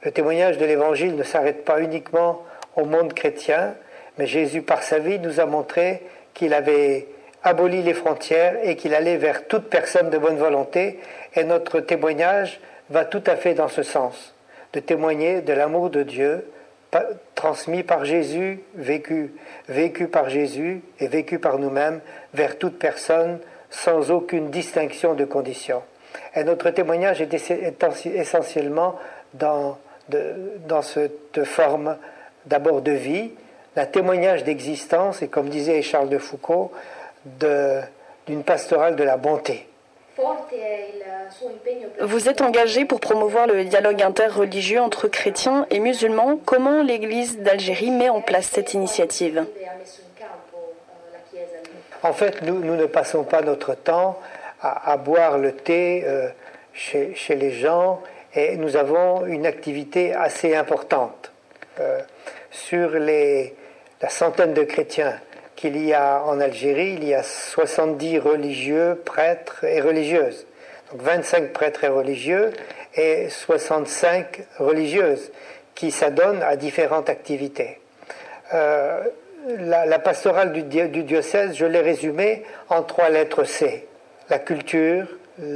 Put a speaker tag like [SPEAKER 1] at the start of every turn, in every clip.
[SPEAKER 1] Le témoignage de l'Évangile ne s'arrête pas uniquement au monde chrétien, mais Jésus, par sa vie, nous a montré qu'il avait aboli les frontières et qu'il allait vers toute personne de bonne volonté. Et notre témoignage va tout à fait dans ce sens, de témoigner de l'amour de Dieu, transmis par Jésus, vécu par Jésus et vécu par nous-mêmes, vers toute personne, sans aucune distinction de conditions. Et notre témoignage est essentiellement dans cette forme d'abord de vie, d'un témoignage d'existence et, comme disait Charles de Foucault, d'une pastorale de la bonté.
[SPEAKER 2] Vous êtes engagé pour promouvoir le dialogue interreligieux entre chrétiens et musulmans. Comment l'Église d'Algérie met en place cette initiative ?
[SPEAKER 1] En fait, nous ne passons pas notre temps à boire le thé chez les gens, et nous avons une activité assez importante. Sur la centaine de chrétiens qu'il y a en Algérie, il y a 70 religieux, prêtres et religieuses. Donc 25 prêtres et religieux et 65 religieuses qui s'adonnent à différentes activités. La pastorale du diocèse, je l'ai résumée en 3 lettres C. La culture,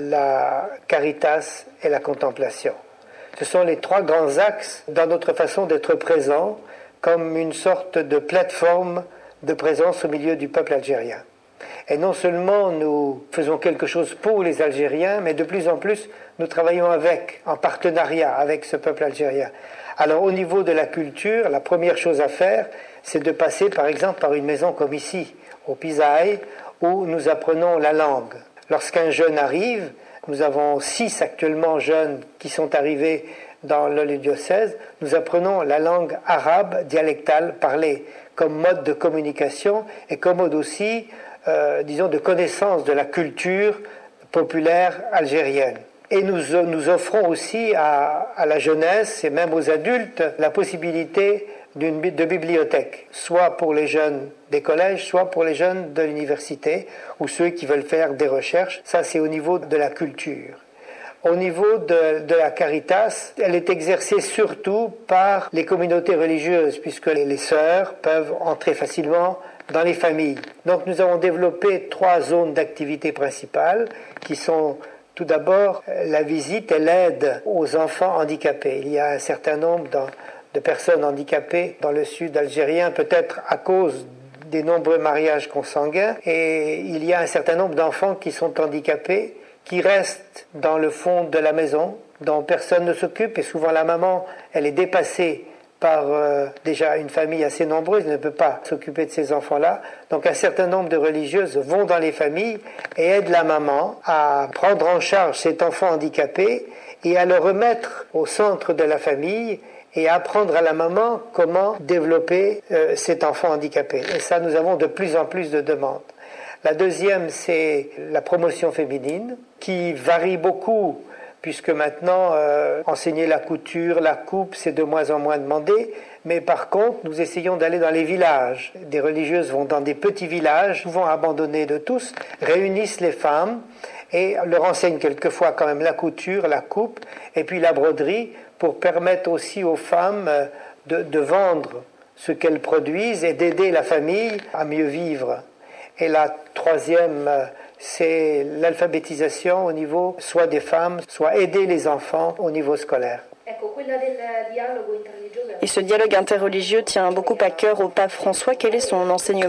[SPEAKER 1] la caritas et la contemplation. Ce sont les 3 grands axes dans notre façon d'être présent, comme une sorte de plateforme de présence au milieu du peuple algérien. Et non seulement nous faisons quelque chose pour les Algériens, mais de plus en plus nous travaillons en partenariat avec ce peuple algérien. Alors au niveau de la culture, la première chose à faire, c'est de passer par exemple par une maison comme ici, au Pisaï, où nous apprenons la langue. Lorsqu'un jeune arrive, nous avons 6 actuellement jeunes qui sont arrivés dans le diocèse, nous apprenons la langue arabe dialectale parlée comme mode de communication et comme mode aussi, de connaissance de la culture populaire algérienne. Et nous offrons aussi à la jeunesse et même aux adultes la possibilité de bibliothèque, soit pour les jeunes des collèges, soit pour les jeunes de l'université ou ceux qui veulent faire des recherches. Ça, c'est au niveau de la culture. Au niveau de la caritas, elle est exercée surtout par les communautés religieuses, puisque les sœurs peuvent entrer facilement dans les familles. Donc nous avons développé 3 zones d'activité principales qui sont tout d'abord la visite et l'aide aux enfants handicapés. Il y a un certain nombre de personnes handicapées dans le sud algérien, peut-être à cause des nombreux mariages consanguins, et il y a un certain nombre d'enfants qui sont handicapés, qui restent dans le fond de la maison, dont personne ne s'occupe, et souvent la maman, elle est dépassée par déjà une famille assez nombreuse, ne peut pas s'occuper de ces enfants-là. Donc un certain nombre de religieuses vont dans les familles et aident la maman à prendre en charge cet enfant handicapé et à le remettre au centre de la famille et à apprendre à la maman comment développer cet enfant handicapé. Et ça, nous avons de plus en plus de demandes. La deuxième, c'est la promotion féminine, qui varie beaucoup, puisque maintenant, enseigner la couture, la coupe, c'est de moins en moins demandé. Mais par contre, nous essayons d'aller dans les villages. Des religieuses vont dans des petits villages, souvent abandonnés de tous, réunissent les femmes et leur enseignent quelquefois quand même la couture, la coupe, et puis la broderie, pour permettre aussi aux femmes de vendre ce qu'elles produisent et d'aider la famille à mieux vivre. Et la troisième, c'est l'alphabétisation au niveau soit des femmes, soit aider les enfants au niveau scolaire.
[SPEAKER 2] Et ce dialogue interreligieux tient beaucoup à cœur au pape François. Quel est son enseignement ?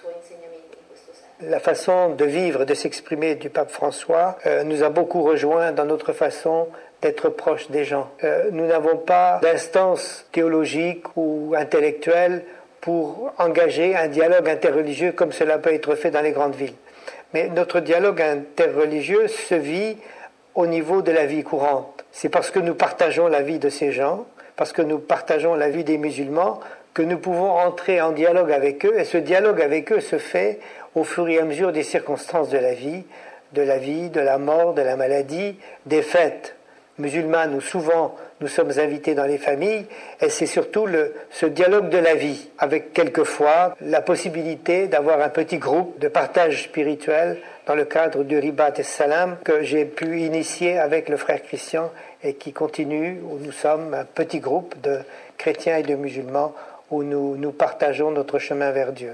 [SPEAKER 1] La façon de vivre, de s'exprimer du pape François nous a beaucoup rejoints dans notre façon d'être proche des gens. Nous n'avons pas d'instance théologique ou intellectuelle pour engager un dialogue interreligieux comme cela peut être fait dans les grandes villes. Mais notre dialogue interreligieux se vit au niveau de la vie courante. C'est parce que nous partageons la vie de ces gens, parce que nous partageons la vie des musulmans, que nous pouvons entrer en dialogue avec eux, et ce dialogue avec eux se fait au fur et à mesure des circonstances de la vie, de la mort, de la maladie, des fêtes musulmanes où souvent nous sommes invités dans les familles, et c'est surtout ce dialogue de la vie, avec quelquefois la possibilité d'avoir un petit groupe de partage spirituel dans le cadre du Ribat et Salam que j'ai pu initier avec le frère Christian et qui continue, où nous sommes un petit groupe de chrétiens et de musulmans, où nous partageons notre chemin vers Dieu.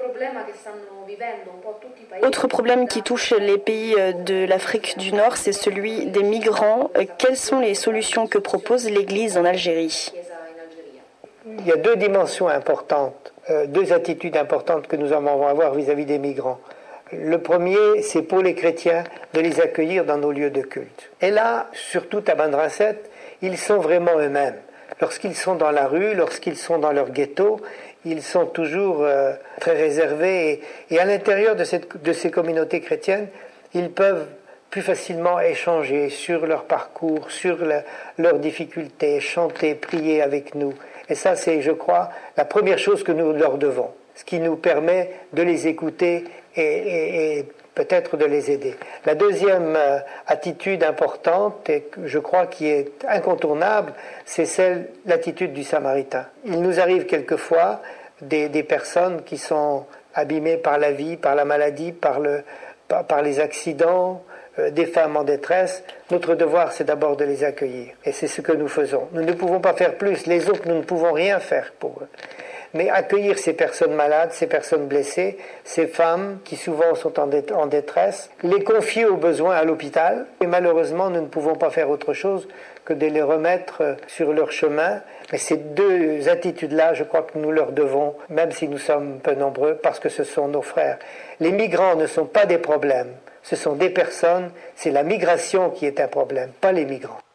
[SPEAKER 2] Autre problème qui touche les pays de l'Afrique du Nord, c'est celui des migrants. Quelles sont les solutions que propose l'Église en Algérie ?
[SPEAKER 1] Il y a deux dimensions importantes, deux attitudes importantes que nous allons avoir vis-à-vis des migrants. Le premier, c'est pour les chrétiens de les accueillir dans nos lieux de culte. Et là, surtout à Mandraset, ils sont vraiment eux-mêmes. Lorsqu'ils sont dans la rue, lorsqu'ils sont dans leur ghetto, ils sont toujours très réservés. Et à l'intérieur de ces communautés chrétiennes, ils peuvent plus facilement échanger sur leur parcours, sur leurs difficultés, chanter, prier avec nous. Et ça, c'est, je crois, la première chose que nous leur devons, ce qui nous permet de les écouter et peut-être de les aider. La deuxième attitude importante, et que je crois qui est incontournable, c'est l'attitude du Samaritain. Il nous arrive quelquefois des personnes qui sont abîmées par la vie, par la maladie, par les accidents, des femmes en détresse. Notre devoir, c'est d'abord de les accueillir. Et c'est ce que nous faisons. Nous ne pouvons pas faire plus. Les autres, nous ne pouvons rien faire pour eux. Mais accueillir ces personnes malades, ces personnes blessées, ces femmes qui souvent sont en détresse, les confier aux besoins à l'hôpital. Et malheureusement, nous ne pouvons pas faire autre chose que de les remettre sur leur chemin. Mais ces deux attitudes-là, je crois que nous leur devons, même si nous sommes peu nombreux, parce que ce sont nos frères. Les migrants ne sont pas des problèmes. Ce sont des personnes, c'est la migration qui est un problème, pas les migrants.